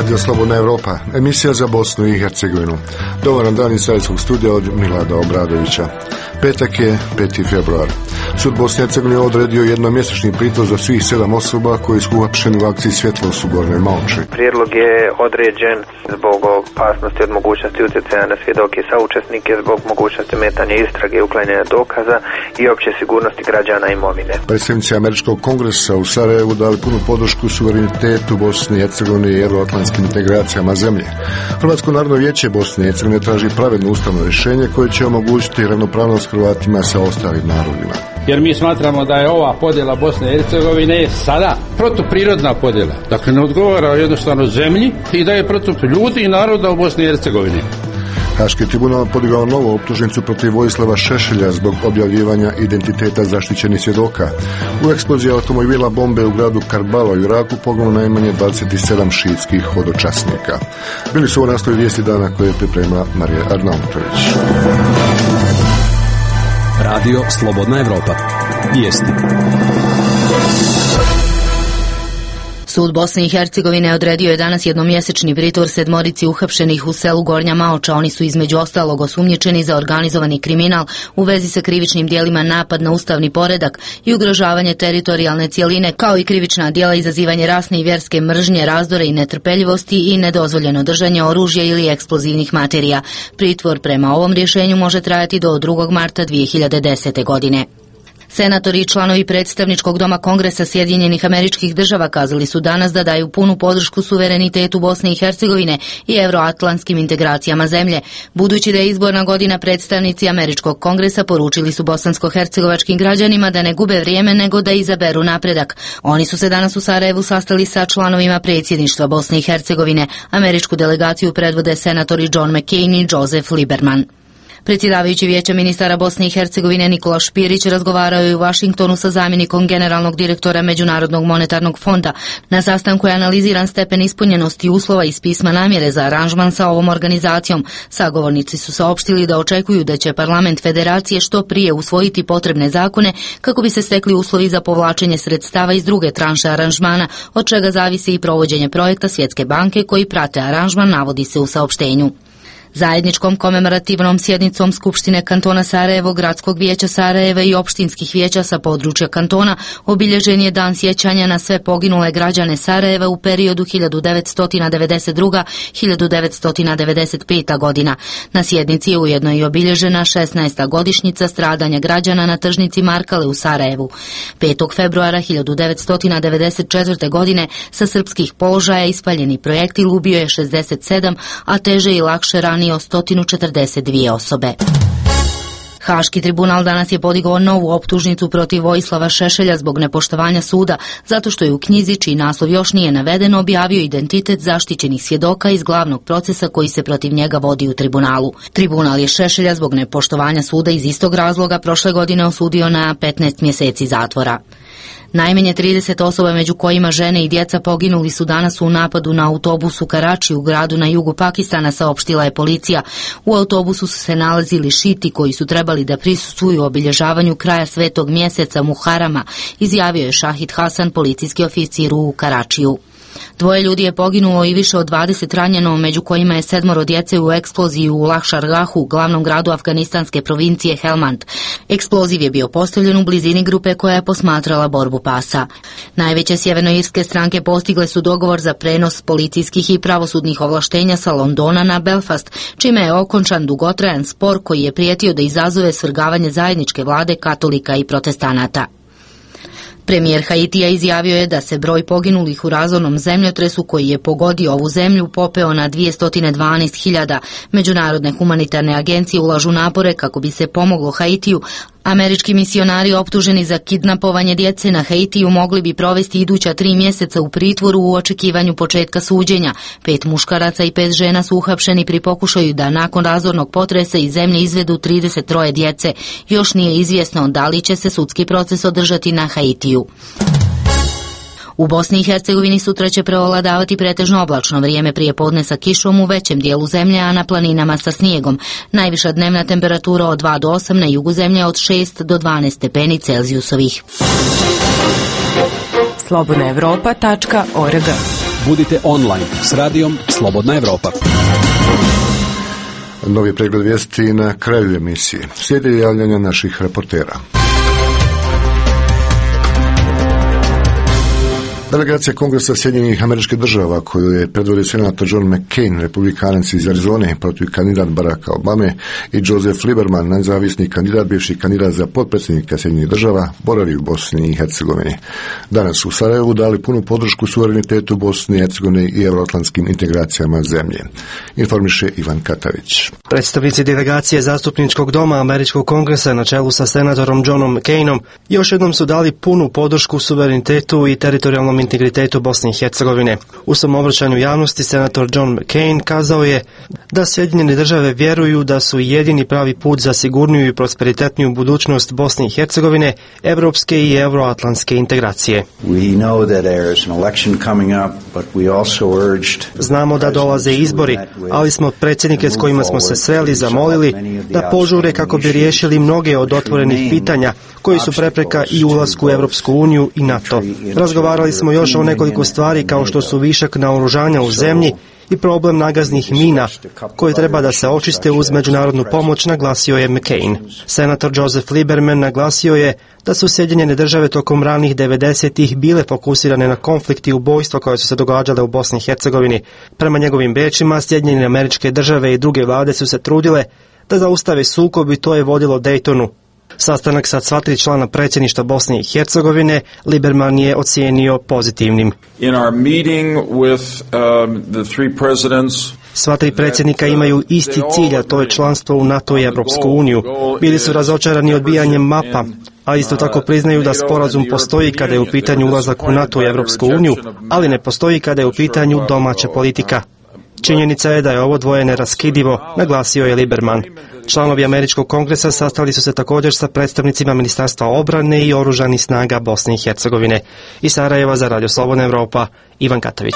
Radio Slobodna Evropa, emisija za Bosnu i Hercegovinu. Dobar dan iz Savjetskog studija od Milada Obradovića. Petak je 5. februar. Sud Bosne i Hercegovine odredio jednomjesečni pritvor za svih 7 osoba koji su uhapšeni u akciji Svjetlost u Gornjoj Malči. Prijedlog je određen zbog opasnosti od mogućnosti utjecaja na svjedoke i saučesnike, zbog mogućnosti metanja istrage, uklanjanja dokaza i opće sigurnosti građana i imovine. Predstavnici Američkog kongresa u Sarajevu dali punu podršku suverenitetu Bosne i Hercegovine i euroatlantskim integracijama zemlje. Hrvatsko narodno vijeće Bosne i Hercegovine traži pravedno ustavno rješenje koje će omogućiti ravnopravnost Hrvatima sa ostalim narodima. Jer mi smatramo da je ova podjela Bosne i Hercegovine sada protuprirodna podjela. Dakle, ne odgovara jednostavno zemlji i da je protiv ljudi i naroda u Bosni i Hercegovini. Haški tribunal podigao novu optužnicu protiv Vojislava Šešelja zbog objavljivanja identiteta zaštićenih svjedoka. U eksploziji automobila bombe u gradu Karbala u Iraku poginulo najmanje 27 šiitskih hodočasnika. Bili su ovo naslov vijesti dana koje je pripremila Marija Arnautović. Radio Slobodna Evropa. Vijesti. Sud Bosne i Hercegovine odredio je danas jednomjesečni pritvor 7 uhapšenih u selu Gornja Maoča. Oni su između ostalog osumnjičeni za organizovani kriminal u vezi sa krivičnim djelima napad na ustavni poredak i ugrožavanje teritorijalne cjeline, kao i krivična djela izazivanje rasne i vjerske mržnje, razdore i netrpeljivosti i nedozvoljeno držanje oružja ili eksplozivnih materija. Pritvor prema ovom rješenju može trajati do 2. marta 2010. godine. Senatori i članovi predstavničkog doma Kongresa Sjedinjenih Američkih Država kazali su danas da daju punu podršku suverenitetu Bosne i Hercegovine i euroatlantskim integracijama zemlje. Budući da je izborna godina, predstavnici Američkog Kongresa poručili su bosansko-hercegovačkim građanima da ne gube vrijeme nego da izaberu napredak. Oni su se danas u Sarajevu sastali sa članovima predsjedništva Bosne i Hercegovine. Američku delegaciju predvode senatori John McCain i Joseph Lieberman. Predsjedavajući Vijeća ministara Bosne i Hercegovine Nikola Špirić razgovarao je u Vašingtonu sa zamjenikom generalnog direktora Međunarodnog monetarnog fonda. Na sastanku je analiziran stepen ispunjenosti uslova iz pisma namjere za aranžman sa ovom organizacijom. Sagovornici su saopštili da očekuju da će parlament federacije što prije usvojiti potrebne zakone kako bi se stekli uslovi za povlačenje sredstava iz druge tranše aranžmana, od čega zavisi i provođenje projekta Svjetske banke koji prate aranžman, navodi se u saopštenju. Zajedničkom komemorativnom sjednicom Skupštine kantona Sarajevo, Gradskog vijeća Sarajeva i opštinskih vijeća sa područja kantona obilježen je dan sjećanja na sve poginule građane Sarajeva u periodu 1992-1995. godina. Na sjednici je ujedno i obilježena 16. godišnjica stradanja građana na tržnici Markale u Sarajevu. 5. februara 1994. godine sa srpskih položaja ispaljeni projektil ubio je 67, a teže i lakše ranio 142 osobe. Haški tribunal danas je podigao novu optužnicu protiv Vojislava Šešelja zbog nepoštovanja suda, zato što je u knjizi, čiji naslov još nije naveden, objavio identitet zaštićenih svjedoka iz glavnog procesa koji se protiv njega vodi u tribunalu. Tribunal je Šešelja zbog nepoštovanja suda iz istog razloga prošle godine osudio na 15 mjeseci zatvora. Najmanje 30 osoba, među kojima žene i djeca, poginuli su danas u napadu na autobus u Karači u gradu na jugu Pakistana, saopštila je policija. U autobusu su se nalazili šiti koji su trebali da prisustvuju obilježavanju kraja svetog mjeseca Muharama, izjavio je Šahid Hasan, policijski oficir u Karačiju. 2 ljudi je poginulo i više od 20 ranjeno, među kojima je 7 djece u eksploziji u Lahšargahu, glavnom gradu afganistanske provincije Helmand. Eksploziv je bio postavljen u blizini grupe koja je posmatrala borbu pasa. Najveće sjevernoirske stranke postigle su dogovor za prenos policijskih i pravosudnih ovlaštenja sa Londona na Belfast, čime je okončan dugotrajan spor koji je prijetio da izazove svrgavanje zajedničke vlade katolika i protestanata. Premijer Haitija izjavio je da se broj poginulih u razornom zemljotresu koji je pogodio ovu zemlju popeo na 212.000. Međunarodne humanitarne agencije ulažu napore kako bi se pomoglo Haitiju. Američki misionari optuženi za kidnapovanje djece na Haitiju mogli bi provesti iduća 3 mjeseca u pritvoru u očekivanju početka suđenja. 5 muškaraca i 5 žena su uhapšeni pri pokušaju da nakon razornog potresa iz zemlje izvedu 33 djece. Još nije izvjesno da li će se sudski proces održati na Haitiju. U Bosni i Hercegovini sutra će preovladavati pretežno oblačno vrijeme, prije podne sa kišom u većem dijelu zemlje, a na planinama sa snijegom. Najviša dnevna temperatura od 2 do 8, na jugu zemlje od 6 do 12 stepeni Celzijusovih. slobodnaevropa.org Budite online s radijom Slobodna Evropa. Novi pregled vijesti na kraju emisije. Slijedi javljanja naših reportera. Delegacija Kongresa Sjedinjenih Američkih Država, koju je predvodio senator John McCain, republikanac iz Arizone, protiv kandidat Baracka Obame, i Joseph Lieberman, nezavisni kandidat, bivši kandidat za potpredsjednika Sjedinjenih Država, boravi u Bosni i Hercegovini. Danas u Sarajevu dali punu podršku suverenitetu Bosne i Hercegovine i euroatlantskim integracijama zemlje. Informiše Ivan Katavić. Predstavnici delegacije Zastupničkog doma Američkog kongresa na čelu sa senatorom Johnom McCainom još jednom su dali punu podršku suverenitetu i teritorijalnom integritetu Bosne i Hercegovine. U svom obraćanju javnosti senator John McCain kazao je da Sjedinjene Države vjeruju da su jedini pravi put za sigurniju i prosperitetniju budućnost Bosne i Hercegovine, evropske i euroatlantske integracije. Znamo da dolaze izbori, ali smo predsjednike s kojima smo se sreli zamolili da požure kako bi riješili mnoge od otvorenih pitanja koji su prepreka i ulasku u Europsku uniju i NATO. Razgovarali smo još o nekoliko stvari kao što su višak naoružanja u zemlji i problem nagaznih mina koji treba da se očiste uz međunarodnu pomoć, naglasio je McCain. Senator Joseph Lieberman naglasio je da su Sjedinjene Države tokom ranih 90-ih bile fokusirane na konflikt i ubojstva koja su se događale u Bosni i Hercegovini. Prema njegovim rečima, Sjedinjene Američke Države i druge vlade su se trudile da zaustave sukob i to je vodilo Daytonu. Sastanak sa sva tri člana predsjedništva Bosne i Hercegovine Lieberman je ocijenio pozitivnim. Sva tri predsjednika imaju isti cilj, a to je članstvo u NATO i Europsku uniju. Bili su razočarani odbijanjem mapa, a isto tako priznaju da sporazum postoji kada je u pitanju ulazak u NATO i Europsku uniju, ali ne postoji kada je u pitanju domaća politika. Činjenica je da je ovo dvoje neraskidivo, naglasio je Lieberman. Članovi Američkog kongresa sastali su se također sa predstavnicima Ministarstva obrane i oružanih snaga Bosne i Hercegovine. Iz Sarajeva za Radio Slobodna Evropa, Ivan Katavić.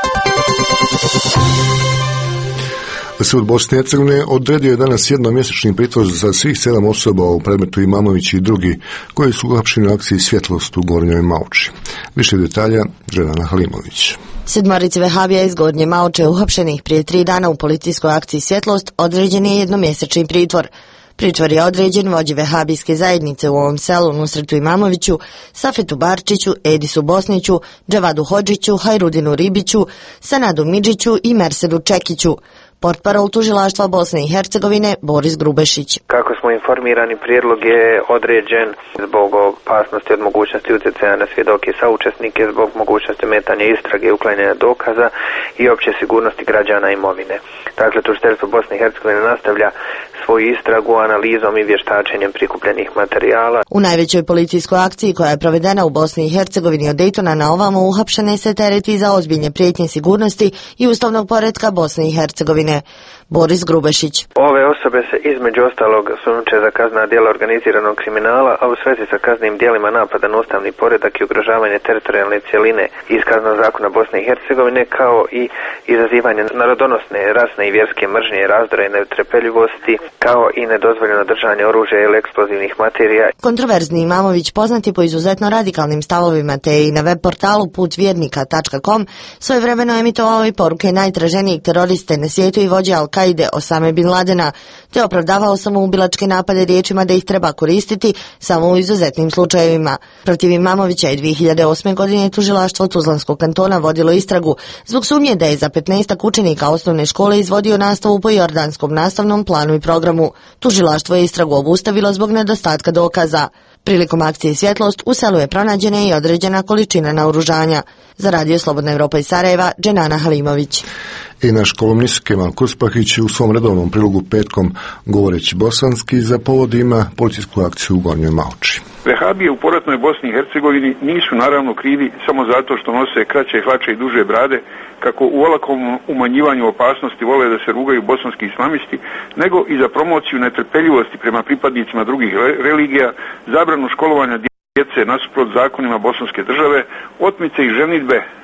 Sud Bosne i Hercegovine odredio je danas jednomjesečni pritvor za svih 7 osoba u predmetu Imamović i drugi koji su uhapšeni u akciji Svjetlost u Gornjoj Mauči. Više detalja Dženana Halimović. Sedmorici vehabija iz Gornje Mauče uhapšenih prije 3 dana u policijskoj akciji Svjetlost određen je jednomjesečni pritvor. Pritvor je određen vođi vehabijske zajednice u ovom selu Nusretu Imamoviću, Safetu Barčiću, Edisu Bosniću, Dževadu Hodžiću, Hajrudinu Ribiću, Sanadu Midžiću i Mersedu Čekiću. Portparol tužilaštva Bosne i Hercegovine Boris Grubešić. Kako smo informirani, prijedlog je određen zbog opasnosti od mogućnosti utjecaja na svjedoke i saučesnike, zbog mogućnosti ometanja istrage i uklanjanja dokaza i opće sigurnosti građana i imovine. Dakle, tužiteljstvo Bosne i Hercegovine nastavlja svoju istragu analizom i vještačenjem prikupljenih materijala. U najvećoj policijskoj akciji koja je provedena u Bosni i Hercegovini od Daytona na ovamo uhapšene se tereti za ozbiljne prijetnje sigurnosti i ustavnog poretka Bosne i Hercegovine. Boris Grubešić. Ove osobe se između ostalog sumnjiče za kaznena djela organiziranog kriminala, a u svezi sa kaznenim djelima napada na ustavni poredak i ugrožavanje teritorijalne cjeline iz Kaznenog zakona Bosne i Hercegovine, kao i izazivanje narodonosne, rasne i vjerske mržnje, razdora i netrpeljivosti, kao i nedozvoljeno držanje oružja ili eksplozivnih materija. Kontroverzni Imamović, poznati po izuzetno radikalnim stavovima, te i na web portalu putvjernika.com, svojevremeno emitovao i poruke najtraženijeg teroriste na svijetu i vođe Al-Kaide Osame Bin Ladena, te opravdavao samoubilačke napade riječima da ih treba koristiti samo u izuzetnim slučajevima. Protiv Imamovića je 2008. godine tužilaštvo Tuzlanskog kantona vodilo istragu zbog sumnje da je za 15 učenika osnovne škole izvodio nastavu po jordanskom nastavnom planu i programu. Tužilaštvo je istragu obustavilo zbog nedostatka dokaza. Prilikom akcije Svjetlost u selu je pronađena i određena količina naoružanja. Za Radio Slobodna Evropa iz Sarajeva, Dženana Halimović. I naš kolumnist Kemal Kuspahić u svom redovnom prilogu petkom govoreći bosanski za povod ima policijsku akciju u Gornjoj Mauči. Vehabije u poratnoj Bosni i Hercegovini nisu naravno krivi samo zato što nose kraće hlače i duže brade, kako u olakom umanjivanju opasnosti vole da se rugaju bosanski islamisti, nego i za promociju netrpeljivosti prema pripadnicima drugih religija, zabranu školovanja djece nasuprot zakonima bosanske države, otmice i ženidbe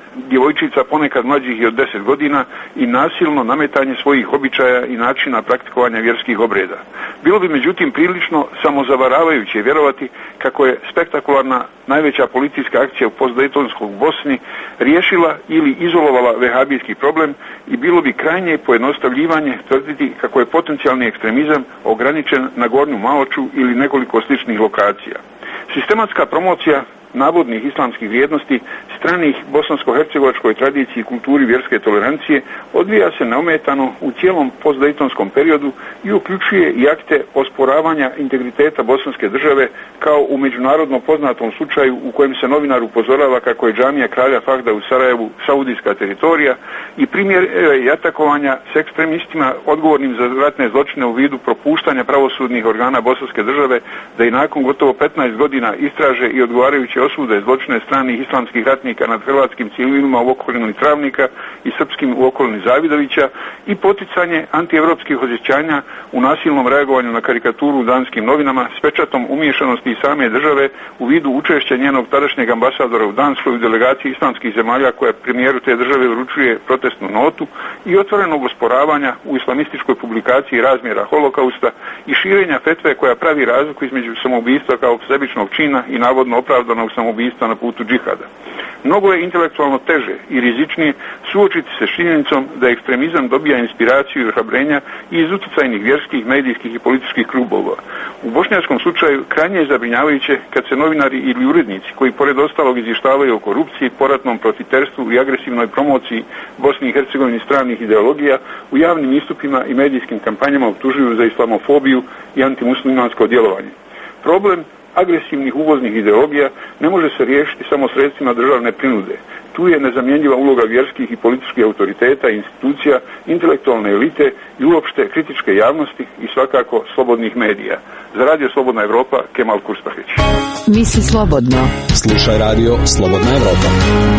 djevojčica ponekad mlađih i od 10 godina i nasilno nametanje svojih običaja i načina praktikovanja vjerskih obreda. Bilo bi međutim prilično samozavaravajuće vjerovati kako je spektakularna najveća policijska akcija u postdejtonskoj Bosni riješila ili izolovala vehabijski problem i bilo bi krajnje pojednostavljivanje tvrditi kako je potencijalni ekstremizam ograničen na Gornju Maloču ili nekoliko sličnih lokacija. Sistematska promocija navodnih islamskih vrijednosti stranih bosansko-hercegovačkoj tradiciji i kulturi vjerske tolerancije odvija se neometano u cijelom postdejtonskom periodu i uključuje i akte osporavanja integriteta bosanske države kao u međunarodno poznatom slučaju u kojem se novinar upozorava kako je džamija kralja Fahda u Sarajevu saudijska teritorija i primjer i atakovanja s ekstremistima odgovornim za ratne zločine u vidu propuštanja pravosudnih organa bosanske države da i nakon gotovo 15 godina istraže i odgovarajuće osude zločine stranih islamskih ratnika nad hrvatskim civilima u okolini Travnika i srpskim u okolini Zavidovića i poticanje antievropskih osjećanja u nasilnom reagovanju na karikaturu u danskim novinama s pečatom umiješanosti i same države u vidu učešća njenog tadašnjeg ambasadora u Danskoj u delegaciji islamskih zemalja koja premijeru te države uručuje protestnu notu i otvorenog osporavanja u islamističkoj publikaciji razmjera holokausta i širenja fetve koja pravi razliku između samoubistva kao sebičnog čina i navodno opravdanog samoubistva na putu džihada. Mnogo je intelektualno teže i rizičnije suočiti se s činjenicom da ekstremizam dobija inspiraciju i ohrabrenja iz utjecajnih vjerskih, medijskih i političkih klubova. U bošnjačkom slučaju krajnje je zabrinjavajuće kad se novinari ili urednici koji pored ostalog izvještavaju o korupciji, poratnom profiterstvu i agresivnoj promociji Bosni i Hercegovini stranih ideologija u javnim istupima i medijskim kampanjama optužuju za islamofobiju i antimuslimansko djelovanje. Problem agresivnih uvoznih ideologija ne može se riješiti samo sredstvima državne prinude. Tu je nezamjenjiva uloga vjerskih i političkih autoriteta, institucija, intelektualne elite i uopšte kritičke javnosti i svakako slobodnih medija. Za Radio Slobodna Evropa, Kemal Kurspahić. Misli slobodno. Slušaj Radio Slobodna Evropa.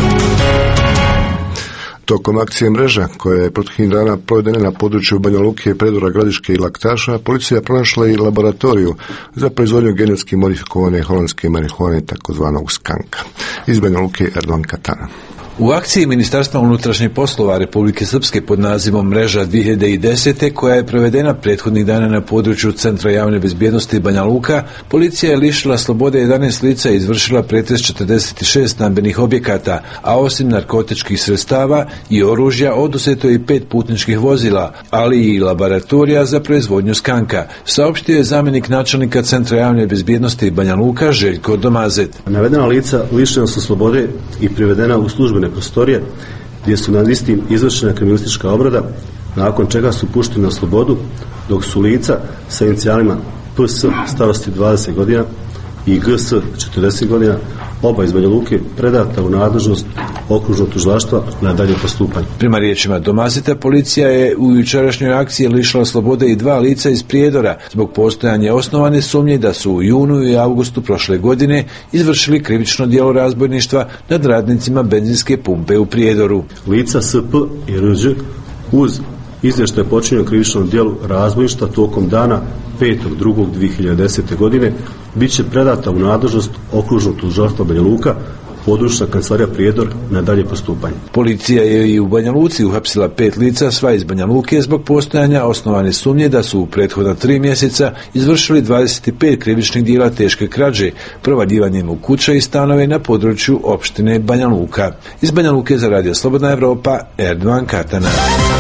Tokom akcije Mreža, koja je proteklih dana provedena na području Banja Luke, Predora, Gradiške i Laktaša, policija je pronašla i laboratoriju za proizvodnju genetski modifikovane holandske marihuane, takozvanog skanka. Iz Banja Luke, Erdogan Katana. U akciji Ministarstva unutrašnjih poslova Republike Srpske pod nazivom Mreža 2010. koja je provedena prethodnih dana na području Centra javne bezbjednosti Banja Luka, policija je lišila slobode 11 lica i izvršila pretres 46 stambenih objekata, a osim narkotičkih sredstava i oružja oduzeto je i 5 putničkih vozila, ali i laboratorija za proizvodnju skanka, saopštio je zamjenik načelnika Centra javne bezbjednosti Banja Luka Željko Domazet. Navedena lica lišena su slobode i privedena u službene prostorije gdje su nad istim izvršena kriminalistička obrada, nakon čega su pušteni na slobodu, dok su lica sa inicijalima PS starosti 20 godina i GS 40 godina, oba iz Banja Luke, predata u nadležnost okružnog tužilaštva na dalje postupanje. Prema riječima Domazeta, policija je u jučerašnjoj akciji lišila slobode i 2 lica iz Prijedora zbog postojanja osnovane sumnje da su u junu i avgustu prošle godine izvršili krivično djelo razbojništva nad radnicima benzinske pumpe u Prijedoru. Lica SP i RŽ uz izvještaj počinjeno krivičnom djelu razbojništva tokom dana 5.2.2010. godine bit će predata u nadležnost okružnog tužilaštva Banja Luka, područna kancelarija Prijedor na dalje postupanje. Policija je i u Banja Luci uhapsila 5 lica, sva iz Banja Luke, zbog postojanja osnovane sumnje da su u prethodna 3 mjeseca izvršili 25 krivičnih djela teške krađe, provadjivanjem u kuće i stanove na području opštine Banja Luka. Iz Banja Luke za Radio Slobodna Evropa, Erdogan Katana.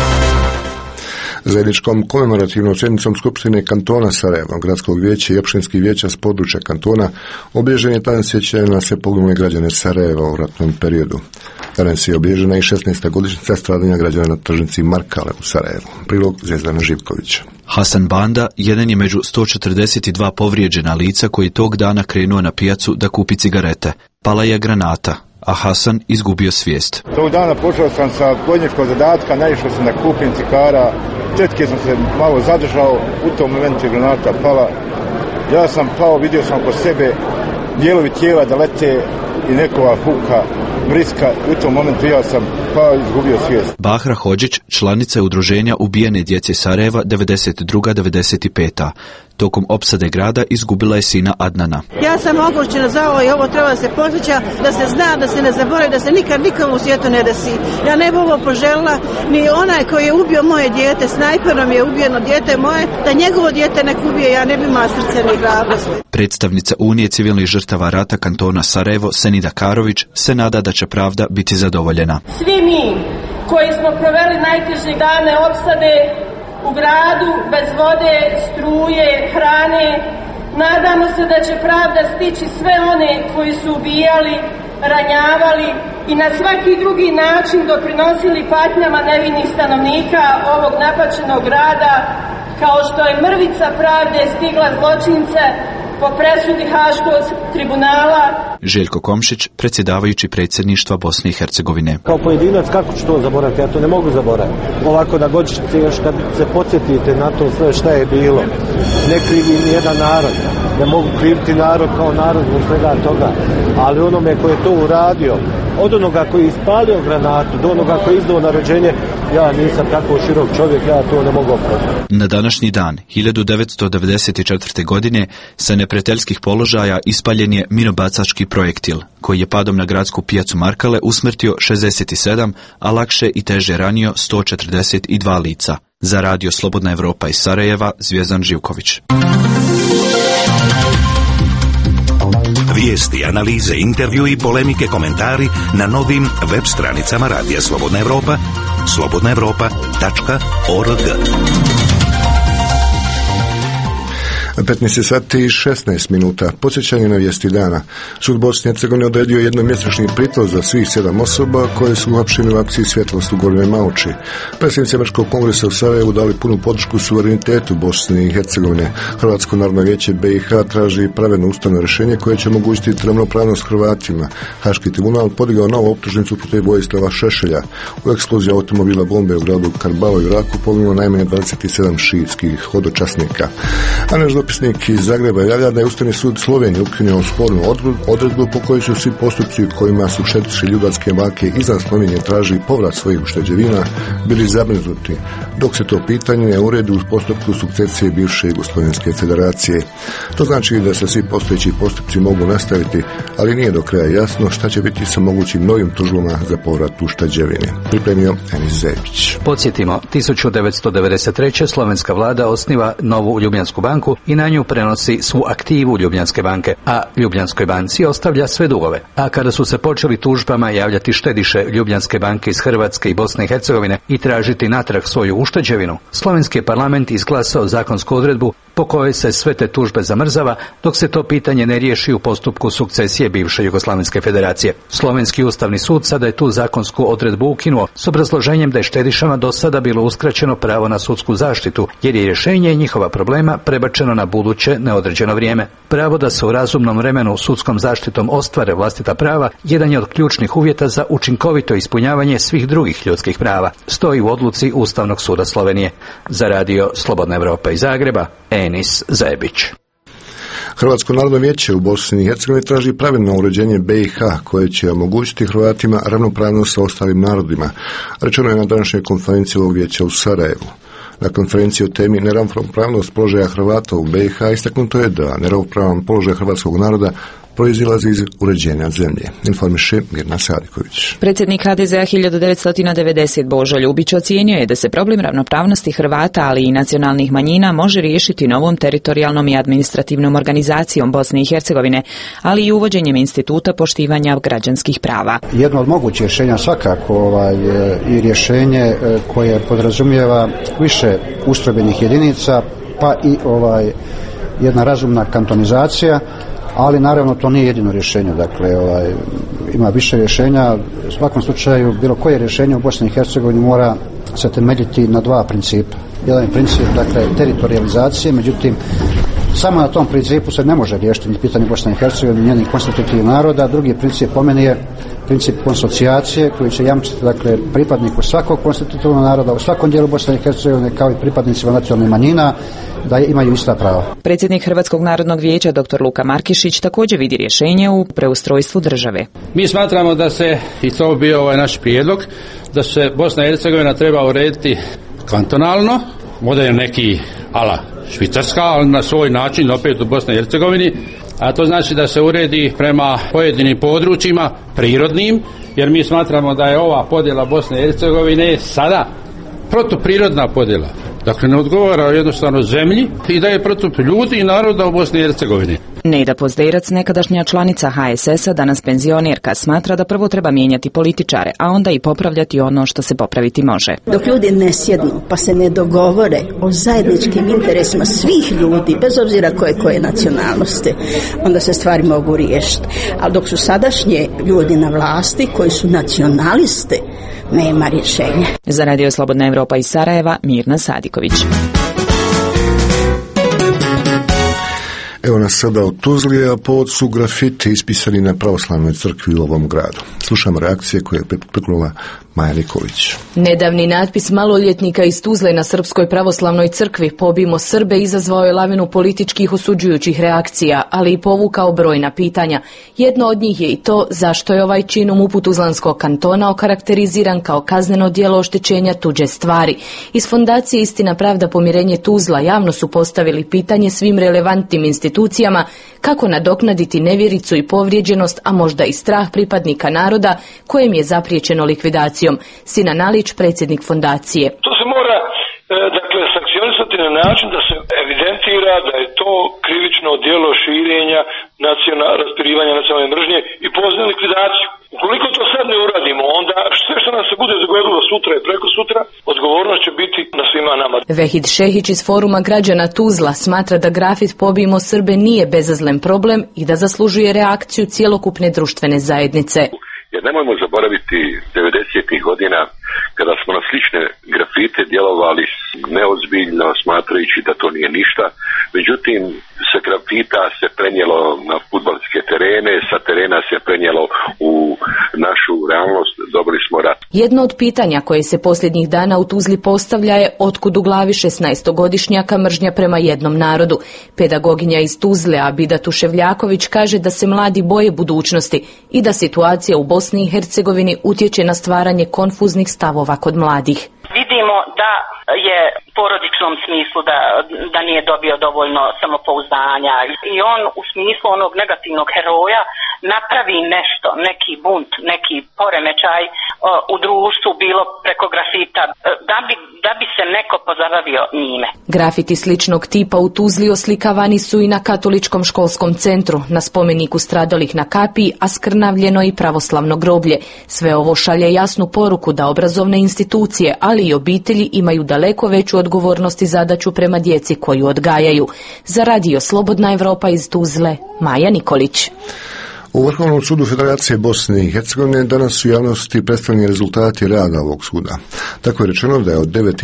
Zajedničkom komemorativnom sjednicom Skupštine kantona Sarajeva, gradskog vijeća i općinskih vijeća s područja kantona obilježen je dan sjećanja na sve poginule građane Sarajeva u ratnom periodu. Danas je obilježena i 16. godišnjica stradanja građana na tržnici Markale u Sarajevu. Prilog Zvezdana Živkovića. Hasan Banda jedan je među 142 povrijeđena lica koji tog dana krenuo na pijacu da kupi cigarete. Pala je granata, a Hasan izgubio svijest. Tog dana počeo sam sa vojničkog zadatka, naišao sam da kupim cikara, četke sam se malo zadržao, u tom momentu je granata pala. Ja sam pao, vidio sam oko sebe dijelovi tijela da lete i nekova huka, briska, u tom momentu ja sam pao i izgubio svijest. Bahra Hodžić, članica je udruženja ubijene djece Sarajeva 92-95. Tokom opsade grada izgubila je sina Adnana. Ja sam ogorčena za ovo i ovo treba da se posjeća, da se zna, da se ne zaboravi, da se nikad nikomu u svijetu ne desi. Ja ne bi ovo poželjela, ni onaj koji je ubio moje dijete, snajperom je ubijeno dijete moje, da njegovo dijete nek ubije, ja ne bi imala srce ni hrabrosti. Predstavnica Unije civilnih žrtava rata kantona Sarajevo, Senida Karović, se nada da će pravda biti zadovoljena. Svi mi koji smo proveli najteže dane opsade u gradu, bez vode, struje, hrane, nadamo se da će pravda stići sve one koji su ubijali, ranjavali i na svaki drugi način doprinosili patnjama nevinih stanovnika ovog napaćenog grada, kao što je mrvica pravde stigla zločince po presudi Haškog tribunala. Željko Komšić, predsjedavajući predsjedništva Bosne i Hercegovine. Kao pojedinac kako ću to zaboraviti? Ja to ne mogu zaboraviti. Ovako da godišnjice još kad se podsjetite na to sve šta je bilo. Ne krivi ni jedan narod. Ne mogu kriviti narod kao narod zbog svega toga. Ali onome koji je to uradio, od onoga koji je ispalio granatu do onoga koji je izdao naređenje, ja nisam tako širok čovjek, ja to ne mogu opraviti. Na današnji dan, 1994. godine, sa neprijateljskih položaja ispaljen je minobacački projektil, koji je padom na gradsku pijacu Markale usmrtio 67, a lakše i teže ranio 142 lica. Za radio Slobodna Evropa iz Sarajeva, Zvjezdan Živković. Vijesti, analize, intervju i polemike, komentari na novim web stranicama Radija Slobodna Evropa, slobodnaevropa.org. 15 sati i 16 minuta. Podsjećanje na vijesti dana. Sud Bosne i Hercegovine odredio jednomjesečni pritvor za svih 7 osoba koje su uhapšene u akciji Svjetlost u Gornjoj Mauči. Predsjednici Američkog kongresa u Sarajevu dali punu podršku suverenitetu Bosne i Hercegovine. Hrvatsko narodno vijeće BiH traži pravedno ustavno rješenje koje će omogućiti ravnopravnost Hrvatima. Haški tribunal podigao novu optužnicu protiv Vojislava Šešelja. U eksploziji automobila bombe u gradu Karbala u Iraku poginulo najmanje 27 šiitskih hodočasnika. A naš dopisnik iz Zagreba javlja da je Ustavni sud Slovenije ukinuo spornu odredbu po kojoj su svi postupci kojima su šetriše ljudarske banke izvan Slovenije traži povrat svojih ušteđevina bili zamrznuti, dok se to pitanje ne uredi u postupku sukcesije bivše Jugoslovenske federacije. To znači da se svi postojeći postupci mogu nastaviti, ali nije do kraja jasno šta će biti sa mogućim novim tužbama za povrat ušteđevine. Pripremio Enis Zepić. Podsjetimo, 1993. slovenska vlada osniva novu Ljubljansku banku i na nju prenosi svu aktivu Ljubljanske banke, a Ljubljanskoj banci ostavlja sve dugove. A kada su se počeli tužbama javljati štediše Ljubljanske banke iz Hrvatske i Bosne i Hercegovine i tražiti natrag svoju ušteđevinu, slovenski parlament izglasao zakonsku odredbu po kojoj se sve te tužbe zamrzava dok se to pitanje ne riješi u postupku sukcesije bivše Jugoslavenske federacije. Slovenski ustavni sud sada je tu zakonsku odredbu ukinuo s obrazloženjem da je štedišama do sada bilo uskraćeno pravo na sudsku zaštitu jer je rješenje njihova problema prebačeno na buduće neodređeno vrijeme. Pravo da se u razumnom vremenu sudskom zaštitom ostvare vlastita prava jedan je od ključnih uvjeta za učinkovito ispunjavanje svih drugih ljudskih prava. Stoji u odluci Ustavnog suda Slovenije. Za radio Slobodna Evropa iz Zagreba, Enis Zebić. Hrvatsko narodno vijeće u Bosni i Hercegovini traži pravedno uređenje BiH koje će omogućiti Hrvatima ravnopravnost sa ostalim narodima. Rečeno je na današnjoj konferenciji ovog vijeća u Sarajevu. Na konferenciji o temi neravnopravnost položaja Hrvata u BiH istaknuto je da neravnopravan položaj hrvatskog naroda proizilazi iz uređenja zemlje. Informiše Mirna Sadiković. Predsjednik HDZ-a 1990 Božo Ljubić ocijenio je da se problem ravnopravnosti Hrvata, ali i nacionalnih manjina može riješiti novom teritorijalnom i administrativnom organizacijom Bosne i Hercegovine, ali i uvođenjem instituta poštivanja građanskih prava. Jedno od mogućih rješenja svakako i rješenje koje podrazumijeva više ustrojbenih jedinica, pa i jedna razumna kantonizacija, ali naravno to nije jedino rješenje. Dakle, ima više rješenja. U svakom slučaju bilo koje rješenje u Bosni i Hercegovini mora se temeljiti na dva principa. Jedan je princip, dakle, teritorializacije, međutim samo na tom principu se ne može riješiti pitanje Bosne i Hercegovine i njenih konstitutivnih naroda. Drugi princip po meni je princip konsocijacije koji će jamčiti, dakle, pripadniku svakog konstitutivnog naroda u svakom dijelu Bosne i Hercegovine kao i pripadnicima nacionalnih manjina da imaju ista prava. Predsjednik Hrvatskog narodnog vijeća dr. Luka Markišić također vidi rješenje u preustrojstvu države. Mi smatramo da se, i to bio naš prijedlog, da se Bosna i Hercegovina treba urediti kantonalno, model neki ala Švicarska, ali na svoj način opet u Bosni i Hercegovini, a to znači da se uredi prema pojedinim područjima prirodnim, jer mi smatramo da je ova podjela Bosne i Hercegovine sada protuprirodna podjela. Dakle, ne odgovara jednostavno zemlji i da je protiv ljudi i naroda u Bosni i Hercegovini. Neda Pozderac, nekadašnja članica HSS-a, danas penzionerka, smatra da prvo treba mijenjati političare, a onda i popravljati ono što se popraviti može. Dok ljudi ne sjednu pa se ne dogovore o zajedničkim interesima svih ljudi, bez obzira koje nacionalnosti, onda se stvari mogu riješiti. Ali dok su sadašnje ljudi na vlasti koji su nacionalisti, nema rješenja. Za Radio Slobodna Evropa iz Sarajeva, Mirna Sadiković. Evo nas sada u Tuzli, a povod su grafiti ispisani na pravoslavnoj crkvi u ovom gradu. Slušamo reakcije koje je pripremila Maja Nikolić. Nedavni natpis maloljetnika iz Tuzle na Srpskoj pravoslavnoj crkvi "Pobijmo Srbe" izazvao je lavinu političkih osuđujućih reakcija, ali i povukao brojna pitanja. Jedno od njih je i to zašto je ovaj čin u MUP-u Tuzlanskog kantona okarakteriziran kao kazneno djelo oštećenja tuđe stvari. Iz Fondacije Istina, pravda, pomirenje Tuzla javno su postavili pitanje svim relevantnim institucijama kako nadoknaditi nevjericu i povrijeđenost, a možda i strah pripadnika naroda kojem je zapriječeno likvidacijom. Sinan Alić, predsjednik fondacije. To se mora sankcionisati na način da se evidentira da je to krivično djelo širenja raspirivanja nacionalne mržnje i poziva na likvidaciju. Ukoliko to sad ne uradimo, onda sve što nam se bude dogodilo sutra i preko sutra, odgovornost će biti na svima nama. Vehid Šehić iz Foruma građana Tuzla smatra da grafit "Pobijmo Srbe" nije bezazlen problem i da zaslužuje reakciju cjelokupne društvene zajednice. Jer nemojmo zaboraviti 90. godina kada smo na slične grafite djelovali neozbiljno, smatrajući da to nije ništa. Međutim, sa grafita se prenijelo na fudbalske terene, sa terena se prenijelo u našu realnost, dobili smo rat. Jedno od pitanja koje se posljednjih dana u Tuzli postavlja je otkud u glavi 16-godišnjaka mržnja prema jednom narodu. Pedagoginja iz Tuzle, Abida Tuševljaković, kaže da se mladi boje budućnosti i da situacija u Bosni i Hercegovini utječe na stvaranje konfuznih stavova kod mladih. Vidimo da je u porodičnom smislu da nije dobio dovoljno samopouzdanja i on u smislu onog negativnog heroja napravi nešto, neki bunt, neki poremećaj u društvu, bilo preko grafita, da bi se neko pozabavio njime. Grafiti sličnog tipa u Tuzli oslikavani su i na Katoličkom školskom centru, na spomeniku stradalih na kapiji, a skrnavljeno i pravoslavno groblje. Sve ovo šalje jasnu poruku da obrazovne institucije, ali i obitelji imaju daleko veću odgovornost i zadaću prema djeci koju odgajaju. Za Radio Slobodna Evropa iz Tuzle, Maja Nikolić. U Vrhovnom sudu Federacije Bosne i Hercegovine danas su javnosti predstavljeni rezultati rada ovog suda. Tako je rečeno da je od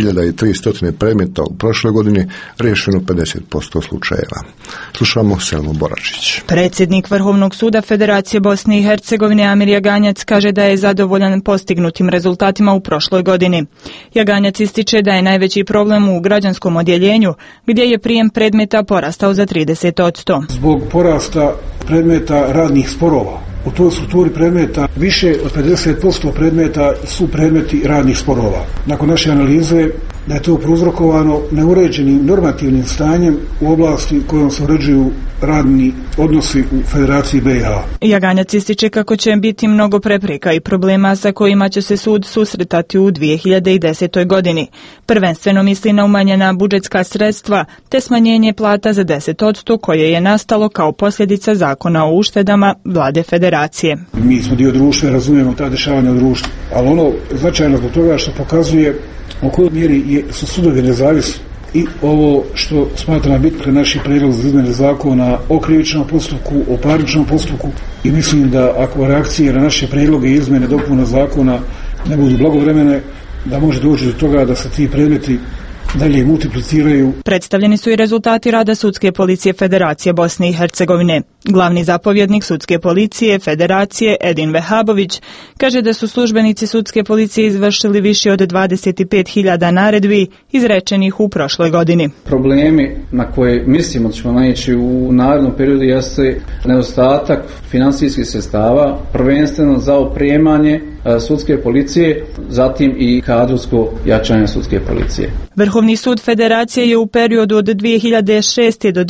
9300 predmeta u prošloj godini riješeno 50% slučajeva. Slušamo Selmu Boračić. Predsjednik Vrhovnog suda Federacije Bosne i Hercegovine Amir Jaganjac kaže da je zadovoljan postignutim rezultatima u prošloj godini. Jaganjac ističe da je najveći problem u građanskom odjeljenju, gdje je prijem predmeta porastao za 30%. Zbog porasta predmeta radnih sporova. U toj strukturi predmeta više od 50% predmeta su predmeti radnih sporova. Nakon naše analize da je to prouzrokovano neuređenim normativnim stanjem u oblasti kojom se uređuju radni odnosi u Federaciji BiH. Jaganjac ističe kako će biti mnogo prepreka i problema sa kojima će se sud susretati u 2010. godini. Prvenstveno misli na umanjena budžetska sredstva te smanjenje plata za 10% koje je nastalo kao posljedica zakona o uštedama vlade Federacije. Mi smo dio društva i razumijemo ta dešavanja u društvu, ali ono značajno zbog toga što pokazuje u kojoj mjeri su sudovi nezavisni i ovo što smatram bitno naši prijedlog za izmjene zakona o krivičnom postupku, o parničnom postupku i mislim da ako reakcije na naše prijedloge i izmjene dopuna zakona ne budu blagovremene, da može doći do toga da se ti predmeti dalje multipliciraju. Predstavljeni su i rezultati rada Sudske policije Federacije Bosne i Hercegovine. Glavni zapovjednik Sudske policije Federacije Edin Vehabović kaže da su službenici Sudske policije izvršili više od 25.000 naredbi izrečenih u prošloj godini. Problemi na koje mislimo da ćemo naići u narednom periodu jeste nedostatak financijskih sredstava, prvenstveno za opremanje sudske policije, zatim i kadrovsko jačanje sudske policije. Vrhovni sud Federacije je u periodu od 2006. do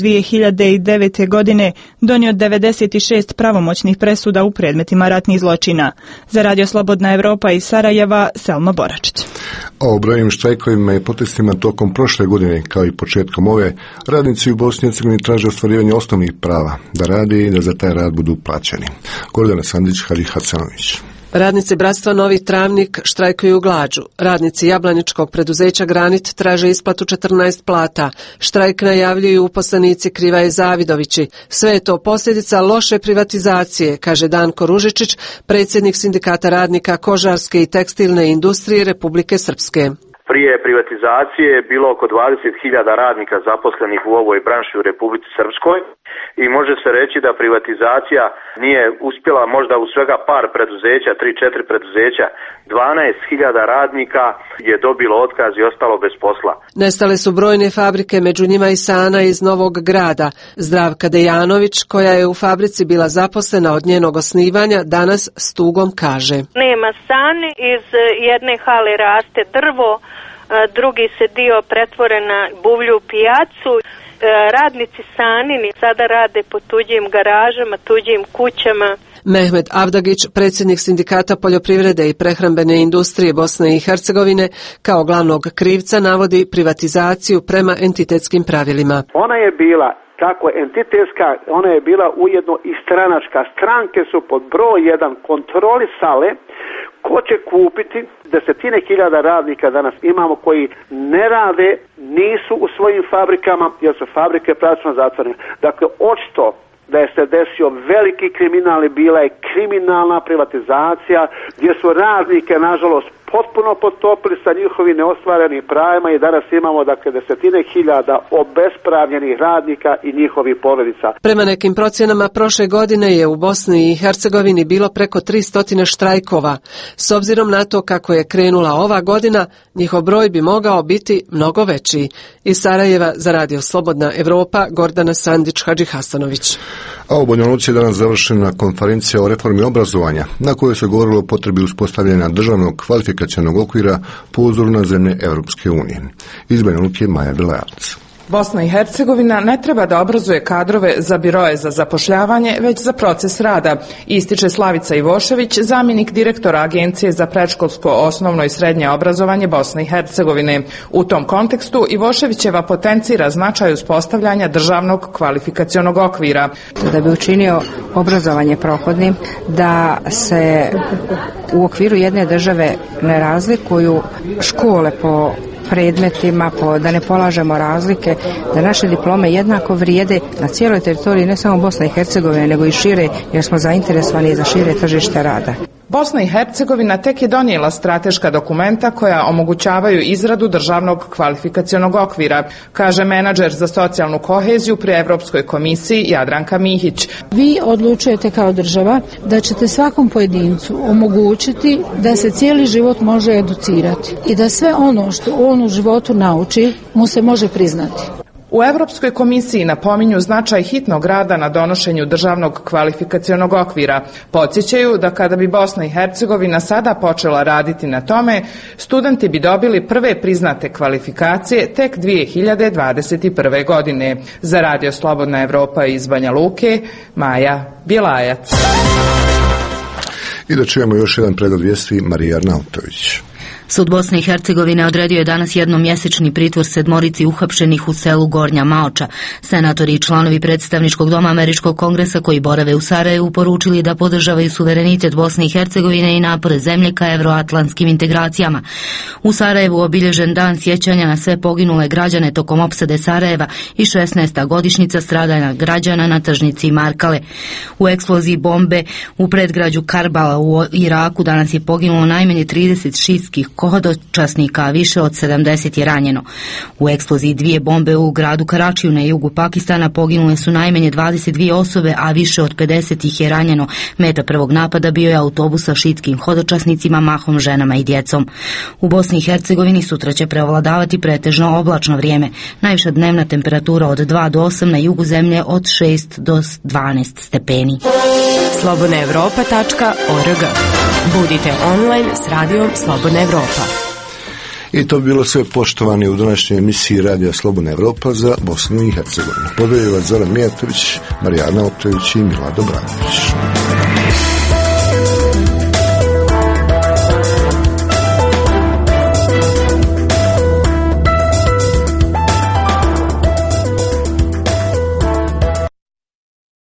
2009. godine donio 96 pravomoćnih presuda u predmetima ratnih zločina. Za Radio Slobodna Evropa iz Sarajeva, Selma Boračić. O brojnim štrajkovima i protestima tokom prošle godine, kao i početkom ove, radnici u Bosni i Hercegovini traže ostvarivanje osnovnih prava, da rade i da za taj rad budu plaćeni. Gordana Sandić, Hadži Hacanović. Radnici Bratstva Novi Travnik štrajkuju glađu. Radnici jablaničkog preduzeća Granit traže isplatu 14 plata. Štrajk najavljuju uposlenici Krivaje Zavidovići. Sve je to posljedica loše privatizacije, kaže Danko Ružičić, predsjednik Sindikata radnika kožarske i tekstilne industrije Republike Srpske. Prije privatizacije je bilo oko 20.000 radnika zaposlenih u ovoj branši u Republici Srpskoj i može se reći da privatizacija nije uspjela možda u svega par preduzeća, 3-4 preduzeća, 12.000 radnika je dobilo otkaz i ostalo bez posla. Nestale su brojne fabrike, među njima i Sana iz Novog Grada. Zdravka Dejanović, koja je u fabrici bila zaposlena od njenog osnivanja, danas s tugom kaže: Nema Sane, iz jedne hale raste drvo, drugi se dio pretvore na buvlju pijacu. Radnici Sanini sada rade po tuđim garažama, tuđim kućama. Mehmet Avdagić, predsjednik Sindikata poljoprivrede i prehrambene industrije Bosne i Hercegovine, kao glavnog krivca navodi privatizaciju prema entitetskim pravilima. Ona je bila tako entitetska, ona je bila ujedno i stranačka. Stranke su pod broj 1 kontrolisale ko će kupiti. Desetine hiljada radnika danas imamo koji ne rade, nisu u svojim fabrikama jer su fabrike praktično zatvorene. Dakle, očito da je se desio veliki kriminal i bila je kriminalna privatizacija gdje su radnike nažalost potpuno potopili sa njihovim neostvarenim pravima i danas imamo dakle desetine hiljada obespravljenih radnika i njihovih porodica. Prema nekim procjenama prošle godine je u Bosni i Hercegovini bilo preko 300 štrajkova. S obzirom na to kako je krenula ova godina, njihov broj bi mogao biti mnogo veći. Iz Sarajeva za Radio Slobodna Evropa, Gordana Sandić, Hadži Hasanović. A u Banja Luci je danas završena konferencija o reformi obrazovanja, na kojoj se govorilo o potrebi uspostavljanja državnog kvalifikacionog okvira po uzoru na zemlje Europske unije. Iz Banja Luke Maja Belajac. Bosna i Hercegovina ne treba da obrazuje kadrove za biroje za zapošljavanje, već za proces rada, ističe Slavica Ivošević, zamjenik direktora Agencije za predškolsko, osnovno i srednje obrazovanje Bosne i Hercegovine. U tom kontekstu Ivoševićeva potencira značaj uspostavljanja državnog kvalifikacionog okvira. Da bi učinio obrazovanje prohodnim, da se u okviru jedne države ne razlikuju škole po predmetima, da ne polažemo razlike, da naše diplome jednako vrijede na cijeloj teritoriji ne samo Bosne i Hercegovine, nego i šire, jer smo zainteresovani za šire tržište rada. Bosna i Hercegovina tek je donijela strateška dokumenta koja omogućavaju izradu državnog kvalifikacionog okvira, kaže menadžer za socijalnu koheziju pri Evropskoj komisiji Jadranka Mihić. Vi odlučujete kao država da ćete svakom pojedincu omogućiti da se cijeli život može educirati i da sve ono što on u životu nauči mu se može priznati. U Evropskoj komisiji napominju značaj hitnog rada na donošenju državnog kvalifikacionog okvira. Podsjećaju da kada bi Bosna i Hercegovina sada počela raditi na tome, studenti bi dobili prve priznate kvalifikacije tek 2021. godine. Za Radio Slobodna Evropa iz Banja Luke, Maja Bjelajac. I da čujemo još jedan pregled vijesti, Marija Arnautović. Sud Bosne i Hercegovine odredio je danas jednomjesečni pritvor 7 uhapšenih u selu Gornja Maoča. Senatori i članovi predstavničkog doma Američkog kongresa koji borave u Sarajevu poručili da podržavaju suverenitet Bosne i Hercegovine i napore zemlje ka evroatlantskim integracijama. U Sarajevu obilježen dan sjećanja na sve poginule građane tokom opsade Sarajeva i 16. godišnjica stradanja građana na tržnici Markale. U eksploziji bombe u predgrađu Karbala u Iraku danas je poginulo najmanje 30 šiitskih hodočasnika, a više od 70 je ranjeno. U eksploziji 2 bombe u gradu Karačiju na jugu Pakistana poginule su najmanje 22 osobe, a više od 50 ih je ranjeno. Meta prvog napada bio je autobus sa šiitskim hodočasnicima, mahom ženama i djecom. U Bosni i Hercegovini sutra će prevladavati pretežno oblačno vrijeme. Najviša dnevna temperatura od 2 do 8, na jugu zemlje od 6 do 12 stepeni. slobodnaevropa.org. Budite online s radijom Slobodna Evropa. I to bi bilo sve, poštovani, u današnjoj emisiji Radija Slobodna Evropa za Bosnu i Hercegovinu. Podaju vas Zoran Mijatović, Marijana Optović i Milado Branović.